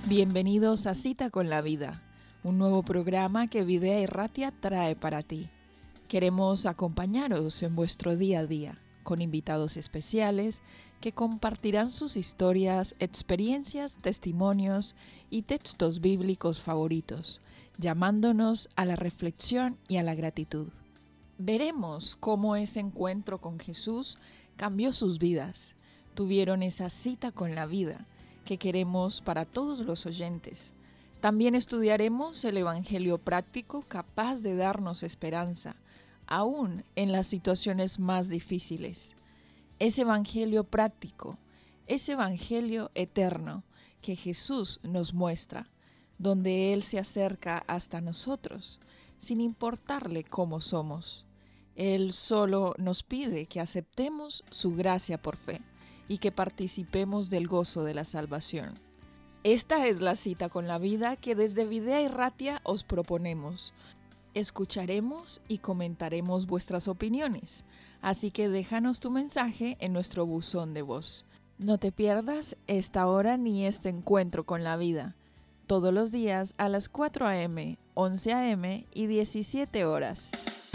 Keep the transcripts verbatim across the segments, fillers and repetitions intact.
Bienvenidos a Cita con la Vida, un nuevo programa que Videa Irratia trae para ti. Queremos acompañaros en vuestro día a día, con invitados especiales que compartirán sus historias, experiencias, testimonios y textos bíblicos favoritos, llamándonos a la reflexión y a la gratitud. Veremos cómo ese encuentro con Jesús cambió sus vidas. Tuvieron esa cita con la vida que queremos para todos los oyentes. También estudiaremos el Evangelio práctico capaz de darnos esperanza, aún en las situaciones más difíciles. Ese Evangelio práctico, ese Evangelio eterno que Jesús nos muestra, donde Él se acerca hasta nosotros, sin importarle cómo somos. Él solo nos pide que aceptemos su gracia por fe y que participemos del gozo de la salvación. Esta es la cita con la vida que desde Videa Irratia os proponemos. Escucharemos y comentaremos vuestras opiniones, así que déjanos tu mensaje en nuestro buzón de voz. No te pierdas esta hora ni este encuentro con la vida, todos los días a las cuatro a eme, once a eme y diecisiete horas.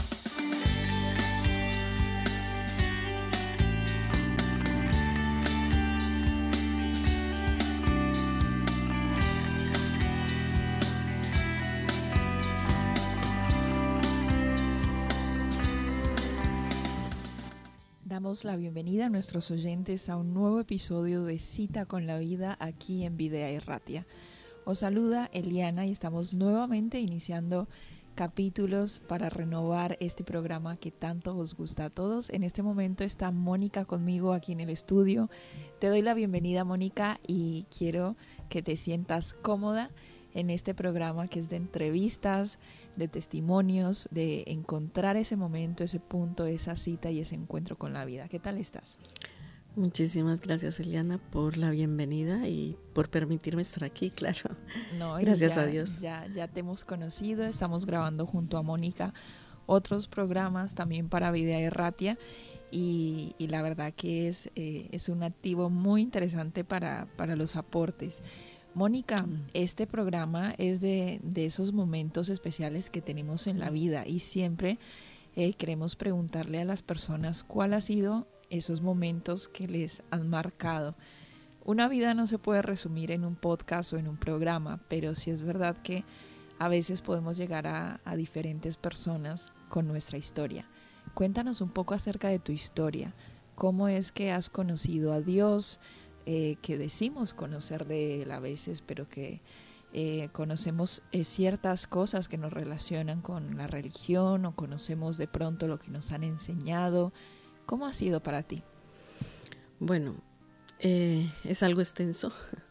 Damos la bienvenida a nuestros oyentes a un nuevo episodio de Cita con la Vida aquí en Videa Irratia. Os saluda Eliana y estamos nuevamente iniciando capítulos para renovar este programa que tanto os gusta a todos. En este momento está Mónica conmigo aquí en el estudio. Te doy la bienvenida, Mónica, y quiero que te sientas cómoda en este programa que es de entrevistas, de testimonios, de encontrar ese momento, ese punto, esa cita y ese encuentro con la vida. ¿Qué tal estás? Muchísimas gracias, Eliana, por la bienvenida y por permitirme estar aquí, claro. No, gracias ya, a Dios. Ya, ya te hemos conocido, estamos grabando junto a Mónica otros programas también para Videa Irratia y, y la verdad que es, eh, es un activo muy interesante para, para los aportes. Mónica, este programa es de, de esos momentos especiales que tenemos en la vida y siempre eh, queremos preguntarle a las personas cuál ha sido esos momentos que les han marcado. Una vida no se puede resumir en un podcast o en un programa, pero sí es verdad que a veces podemos llegar a, a diferentes personas con nuestra historia. Cuéntanos un poco acerca de tu historia. ¿Cómo es que has conocido a Dios? Eh, que decimos conocer de Él a veces, pero que eh, conocemos eh, ciertas cosas que nos relacionan con la religión o conocemos de pronto lo que nos han enseñado. ¿Cómo ha sido para ti? Bueno, eh, es algo extenso.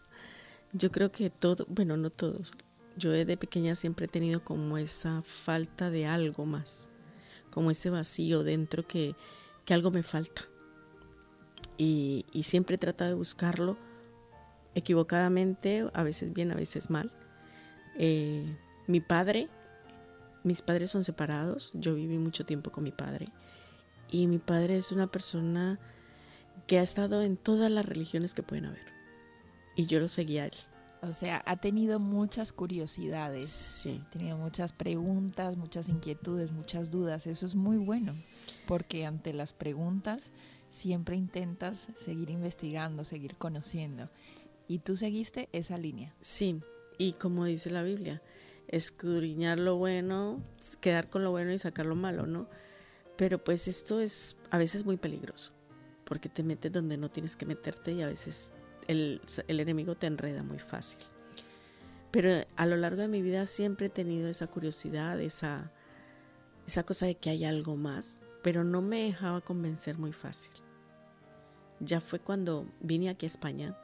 Yo creo que todo, bueno, no todos. Yo desde pequeña siempre he tenido como esa falta de algo más, como ese vacío dentro que, que algo me falta. Y, y siempre he tratado de buscarlo equivocadamente, a veces bien, a veces mal. Eh, mi padre, mis padres son separados, yo viví mucho tiempo con mi padre y mi padre es una persona que ha estado en todas las religiones que pueden haber y yo lo seguía a él. O sea, ha tenido muchas curiosidades, sí. ha tenido muchas preguntas, muchas inquietudes, muchas dudas. Eso es muy bueno, porque ante las preguntas siempre intentas seguir investigando, seguir conociendo. Y tú seguiste esa línea. Sí, y como dice la Biblia, escudriñar lo bueno, quedar con lo bueno y sacar lo malo, ¿no? Pero pues esto es a veces muy peligroso, porque te metes donde no tienes que meterte y a veces el, el enemigo te enreda muy fácil. Pero a lo largo de mi vida siempre he tenido esa curiosidad, esa, esa cosa de que hay algo más, pero no me dejaba convencer muy fácil. Ya fue cuando vine aquí a España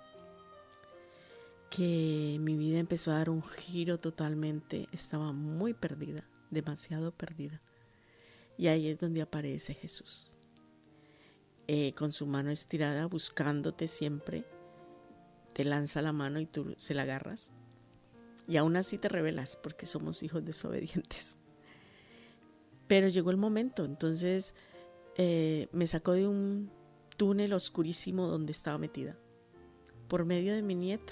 que mi vida empezó a dar un giro totalmente. Estaba muy perdida, demasiado perdida. Y ahí es donde aparece Jesús, eh, con su mano estirada, buscándote siempre. Te lanza la mano y tú se la agarras. Y aún así te rebelas porque somos hijos desobedientes. Pero llegó el momento, entonces eh, me sacó de un túnel oscurísimo donde estaba metida, por medio de mi nieta,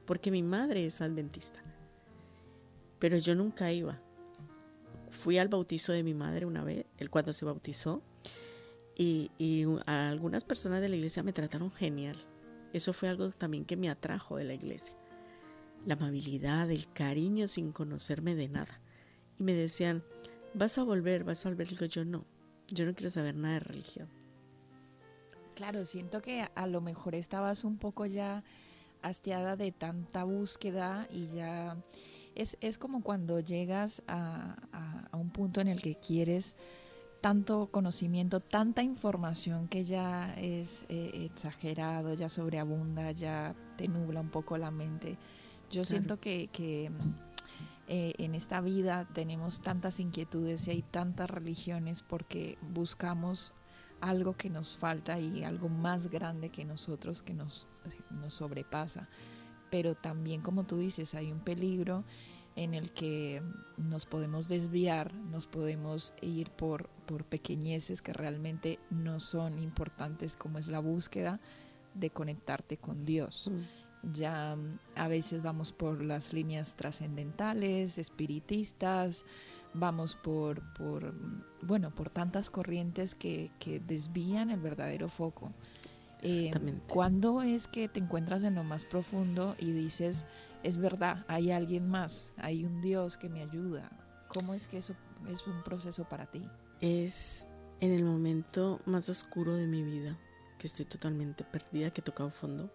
porque mi madre es adventista, pero yo nunca iba. Fui al bautizo de mi madre una vez, él cuando se bautizó, y, y a algunas personas de la iglesia me trataron genial. Eso fue algo también que me atrajo de la iglesia. La amabilidad, el cariño sin conocerme de nada. Y me decían, vas a volver, vas a volver. Y digo, yo no, yo no quiero saber nada de religión. Claro, siento que a lo mejor estabas un poco ya hastiada de tanta búsqueda y ya es, es como cuando llegas a, a, a un punto en el que quieres tanto conocimiento, tanta información que ya es eh, exagerado, ya sobreabunda, ya te nubla un poco la mente. Yo claro. siento que, que eh, en esta vida tenemos tantas inquietudes y hay tantas religiones porque buscamos algo que nos falta y algo más grande que nosotros que nos, nos sobrepasa. Pero también, como tú dices, hay un peligro en el que nos podemos desviar, nos podemos ir por, por pequeñeces que realmente no son importantes, como es la búsqueda de conectarte con Dios. Mm. Ya a veces vamos por las líneas trascendentales, espiritistas, vamos por, por bueno, por tantas corrientes que, que desvían el verdadero foco. Exactamente. Eh, ¿Cuándo es que te encuentras en lo más profundo y dices, es verdad, hay alguien más, hay un Dios que me ayuda? ¿Cómo es que eso es un proceso para ti? Es en el momento más oscuro de mi vida, que estoy totalmente perdida, que he tocado fondo.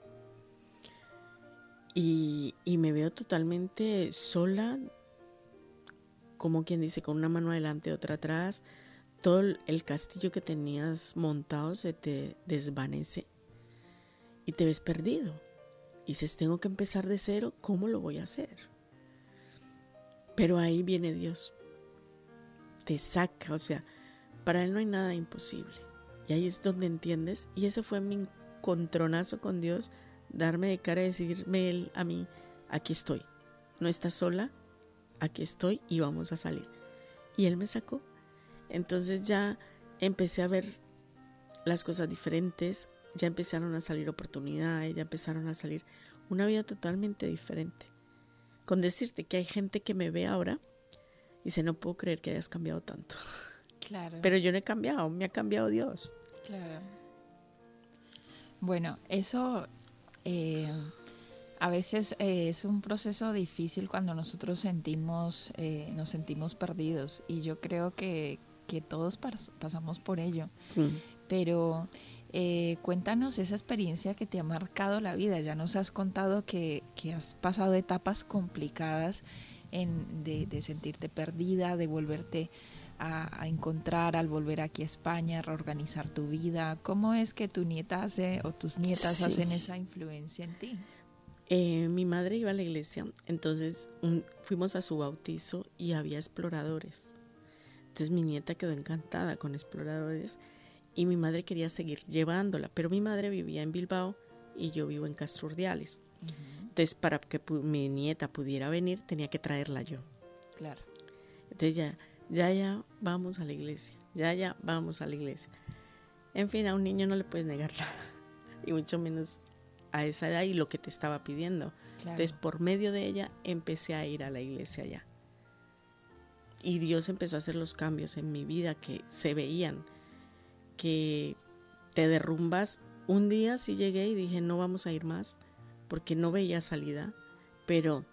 Y, y me veo totalmente sola, como quien dice, con una mano adelante y otra atrás. Todo el castillo que tenías montado se te desvanece y te ves perdido. Y dices, tengo que empezar de cero, ¿cómo lo voy a hacer? Pero ahí viene Dios. Te saca, o sea, para Él no hay nada imposible. Y ahí es donde entiendes, y ese fue mi encontronazo con Dios, darme de cara y decirme Él a mí, aquí estoy. No estás sola, aquí estoy y vamos a salir. Y Él me sacó. Entonces ya empecé a ver las cosas diferentes, ya empezaron a salir oportunidades, ya empezaron a salir una vida totalmente diferente. Con decirte que hay gente que me ve ahora y dice, no puedo creer que hayas cambiado tanto. Claro. Pero yo no he cambiado, me ha cambiado Dios. Claro. Bueno, eso eh, a veces eh, es un proceso difícil cuando nosotros sentimos, eh, nos sentimos perdidos, y yo creo que, que todos pas- pasamos por ello. Mm. Pero eh, cuéntanos esa experiencia que te ha marcado la vida. Ya nos has contado que, que has pasado etapas complicadas en, de, de sentirte perdida, de volverte a, a encontrar al volver aquí a España, a reorganizar tu vida. ¿Cómo es que tu nieta hace o tus nietas sí. hacen esa influencia en ti? Eh, mi madre iba a la iglesia, entonces un, fuimos a su bautizo y había exploradores. Entonces mi nieta quedó encantada con exploradores y mi madre quería seguir llevándola, pero mi madre vivía en Bilbao y yo vivo en Castro Urdiales. Uh-huh. Entonces para que pu- mi nieta pudiera venir tenía que traerla yo. Claro. Entonces ya, ya, ya vamos a la iglesia, ya, ya vamos a la iglesia. En fin, a un niño no le puedes negar nada, y mucho menos a esa edad y lo que te estaba pidiendo. Claro. Entonces por medio de ella empecé a ir a la iglesia ya. Y Dios empezó a hacer los cambios en mi vida que se veían, que te derrumbas. Un día sí llegué y dije, no vamos a ir más, porque no veía salida, pero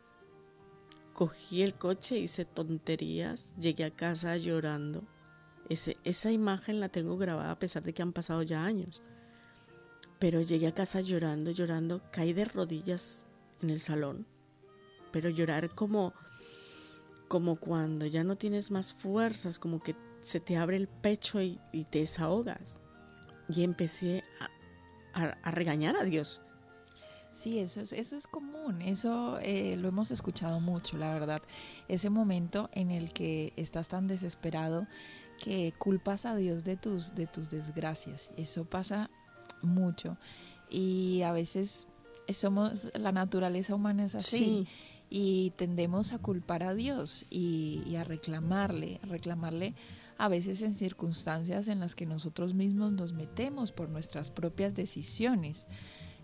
cogí el coche, hice tonterías, llegué a casa llorando. Ese, esa imagen la tengo grabada a pesar de que han pasado ya años. Pero llegué a casa llorando, llorando, caí de rodillas en el salón, pero llorar como, como cuando ya no tienes más fuerzas, como que se te abre el pecho y, y te desahogas. Y empecé a, a, a regañar a Dios. Sí, eso es, eso es común, eso eh, lo hemos escuchado mucho, la verdad. Ese momento en el que estás tan desesperado que culpas a Dios de tus, de tus desgracias. Eso pasa mucho y a veces somos, la naturaleza humana es así. Sí. Y tendemos a culpar a Dios y, y a reclamarle, a reclamarle a veces en circunstancias en las que nosotros mismos nos metemos por nuestras propias decisiones.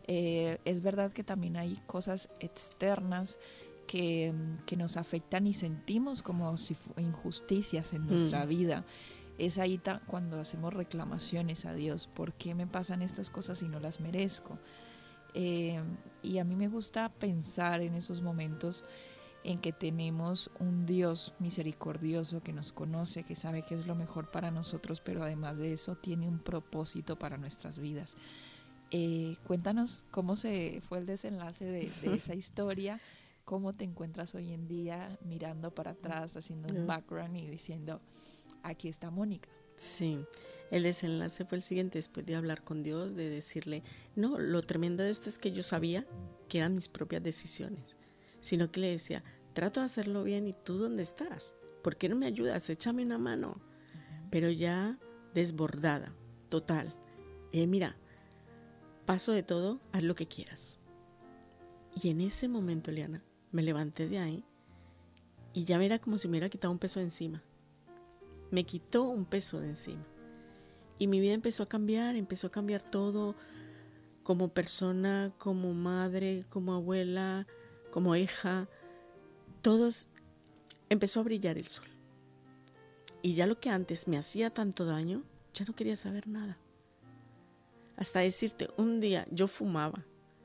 Eh, es verdad que también hay cosas externas que, que nos afectan y sentimos como si fu- injusticias en nuestra Mm. vida. Es ahí ta- cuando hacemos reclamaciones a Dios. ¿Por qué me pasan estas cosas y no las merezco? Eh, y a mí me gusta pensar en esos momentos en que tenemos un Dios misericordioso que nos conoce, que sabe qué es lo mejor para nosotros, pero además de eso tiene un propósito para nuestras vidas. Eh, cuéntanos cómo se fue el desenlace de, de esa historia, cómo te encuentras hoy en día mirando para atrás, haciendo un Ya. background y diciendo, aquí está Mónica. Sí, el desenlace fue el siguiente, después de hablar con Dios, de decirle, no, lo tremendo de esto es que yo sabía que eran mis propias decisiones, sino que le decía, trato de hacerlo bien y tú dónde estás, ¿por qué no me ayudas? Échame una mano. Uh-huh. Pero ya desbordada, total. Eh, mira, paso de todo, haz lo que quieras. Y en ese momento, Eliana, me levanté de ahí y ya era como si me hubiera quitado un peso de encima. Me quitó un peso de encima. Y mi vida empezó a cambiar, empezó a cambiar todo, como persona, como madre, como abuela, como hija. Todos empezó a brillar el sol. Y ya lo que antes me hacía tanto daño, ya no quería saber nada. Hasta decirte, un día yo fumaba.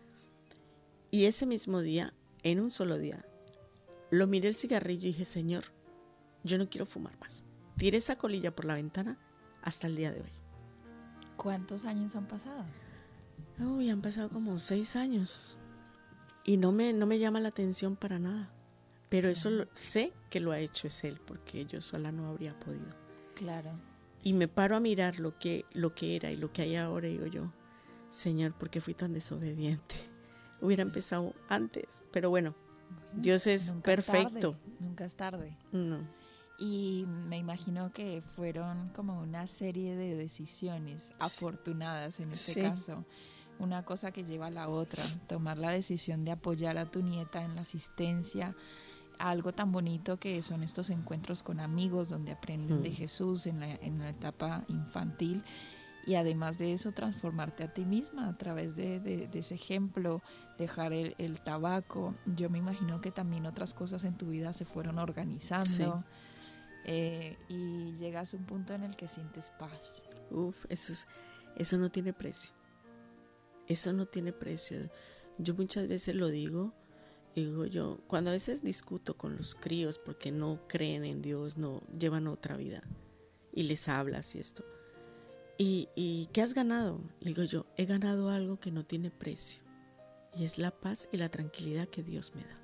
Y ese mismo día, en un solo día, lo miré el cigarrillo y dije, Señor, yo no quiero fumar más. Tiré esa colilla por la ventana hasta el día de hoy. ¿Cuántos años han pasado? Uy, han pasado como seis años. Y no me, no me llama la atención para nada. Pero eso lo, sé que lo ha hecho es Él, porque yo sola no habría podido. Claro. Y me paro a mirar lo que, lo que era y lo que hay ahora y digo yo, Señor, ¿por qué fui tan desobediente? Hubiera empezado antes, pero bueno, bueno Dios es nunca perfecto. Es tarde, nunca es tarde. No. Y me imagino que fueron como una serie de decisiones afortunadas en este sí. caso. Una cosa que lleva a la otra. Tomar la decisión de apoyar a tu nieta en la asistencia. Algo tan bonito que son estos encuentros con amigos donde aprenden mm. de Jesús en la, en la etapa infantil. Y además de eso, transformarte a ti misma a través de, de, de ese ejemplo, dejar el, el tabaco. Yo me imagino que también otras cosas en tu vida se fueron organizando. Sí. Eh, y llegas a un punto en el que sientes paz. Uf, eso, es, eso no tiene precio. Eso no tiene precio. Yo muchas veces lo digo, digo yo, cuando a veces discuto con los críos porque no creen en Dios, no llevan otra vida, y les hablas y esto. ¿Y, y qué has ganado? Le digo yo, he ganado algo que no tiene precio, y es la paz y la tranquilidad que Dios me da.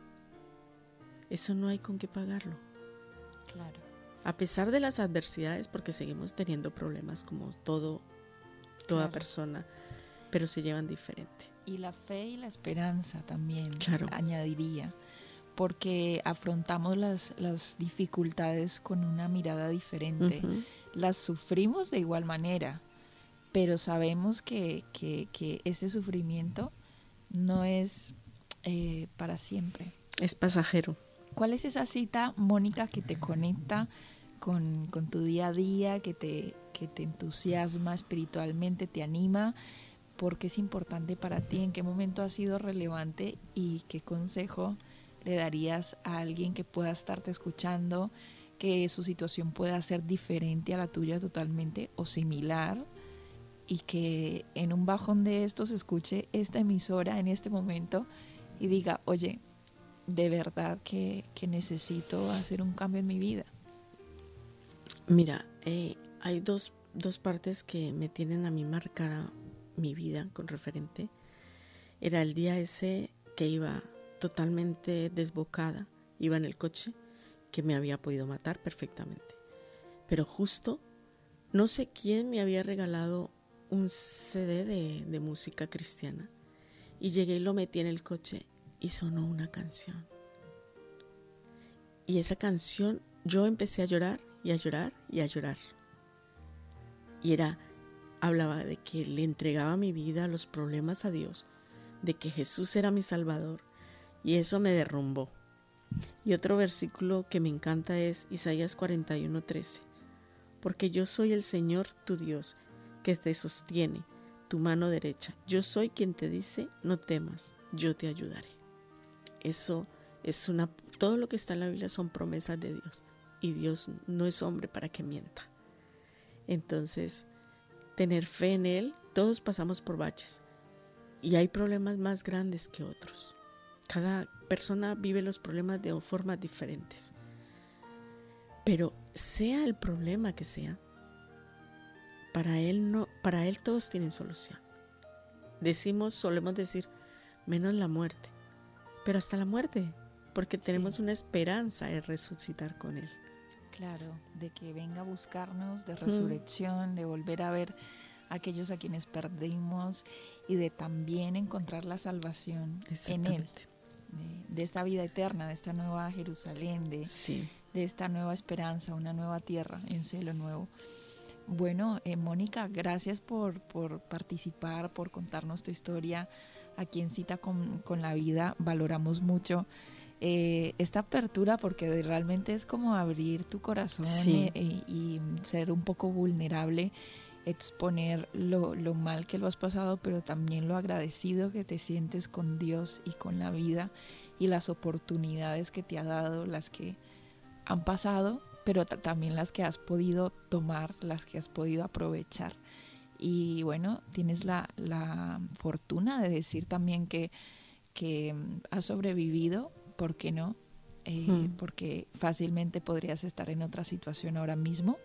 Eso no hay con qué pagarlo. Claro. A pesar de las adversidades, porque seguimos teniendo problemas como todo, toda claro. persona, pero se llevan diferente. Y la fe y la esperanza también, claro. añadiría, porque afrontamos las, las dificultades con una mirada diferente. Uh-huh. Las sufrimos de igual manera, pero sabemos que, que, que ese sufrimiento no es eh, para siempre. Es pasajero. ¿Cuál es esa cita, Mónica, que te conecta con, con tu día a día, que te, que te entusiasma espiritualmente, te anima? ¿Por qué es importante para ti? ¿En qué momento ha sido relevante? ¿Y qué consejo le darías a alguien que pueda estarte escuchando, que su situación pueda ser diferente a la tuya totalmente o similar, y que en un bajón de estos escuche esta emisora en este momento y diga, oye, de verdad que, que necesito hacer un cambio en mi vida? Mira, eh, hay dos, dos partes que me tienen a mí marcada mi vida con referente. Era el día ese que iba totalmente desbocada, iba en el coche, que me había podido matar perfectamente. Pero justo, no sé quién me había regalado un C D de, de música cristiana, y llegué y lo metí en el coche y sonó una canción. Y esa canción, yo empecé a llorar y a llorar y a llorar. Y era, hablaba de que le entregaba mi vida, los problemas a Dios, de que Jesús era mi Salvador, y eso me derrumbó. Y otro versículo que me encanta es Isaías cuarenta y uno, trece. Porque yo soy el Señor tu Dios, que te sostiene, tu mano derecha. Yo soy quien te dice, no temas, yo te ayudaré. Eso es una, todo lo que está en la Biblia son promesas de Dios. Y Dios no es hombre para que mienta. Entonces, tener fe en Él, todos pasamos por baches. Y hay problemas más grandes que otros. Cada persona vive los problemas de formas diferentes. Pero sea el problema que sea, para Él no, para Él todos tienen solución. Decimos, solemos decir, menos la muerte. Pero hasta la muerte, porque tenemos sí. una esperanza de resucitar con Él. Claro, de que venga a buscarnos, de resurrección, mm. de volver a ver a aquellos a quienes perdimos y de también encontrar la salvación en Él. De, de esta vida eterna, de esta nueva Jerusalén, de, sí. de esta nueva esperanza, una nueva tierra, un cielo nuevo. Bueno, eh, Mónica, gracias por, por participar, por contarnos tu historia aquí en Cita con, con la Vida. Valoramos mucho eh, esta apertura porque realmente es como abrir tu corazón sí. y, y ser un poco vulnerable, exponer lo, lo mal que lo has pasado, pero también lo agradecido que te sientes con Dios y con la vida y las oportunidades que te ha dado, las que han pasado, pero t- también las que has podido tomar, las que has podido aprovechar. Y bueno, tienes la, la fortuna de decir también que, que has sobrevivido, ¿por qué no? Eh, mm. Porque fácilmente podrías estar en otra situación ahora mismo.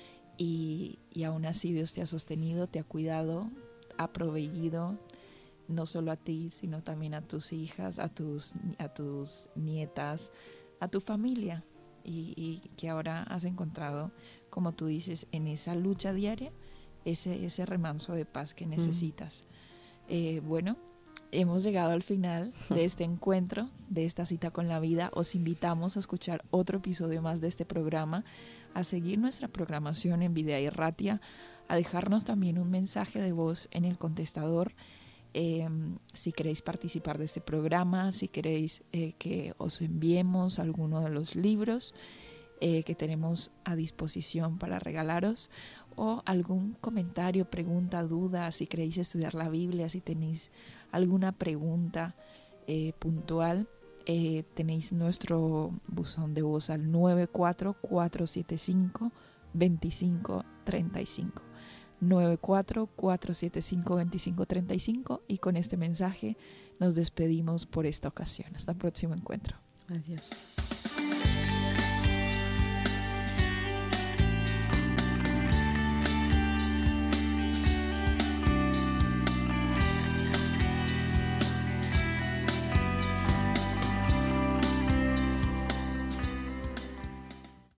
Y, y aún así Dios te ha sostenido, te ha cuidado, ha proveído no solo a ti, sino también a tus hijas, a tus, a tus nietas, a tu familia, y, y que ahora has encontrado, como tú dices, en esa lucha diaria, ese, ese remanso de paz que necesitas. Mm. Eh, bueno, hemos llegado al final de este encuentro, de esta cita con la vida. Os invitamos a escuchar otro episodio más de este programa, a seguir nuestra programación en Videa y Ratia, a dejarnos también un mensaje de voz en el contestador. Eh, si queréis participar de este programa, si queréis eh, que os enviemos alguno de los libros eh, que tenemos a disposición para regalaros, o algún comentario, pregunta, duda, si queréis estudiar la Biblia, si tenéis alguna pregunta eh, puntual, eh, tenéis nuestro buzón de voz al nueve cuatro cuatro siete cinco dos cinco tres cinco. nueve cuatro cuatro siete cinco dos cinco tres cinco, y con este mensaje nos despedimos por esta ocasión. Hasta el próximo encuentro. Adiós.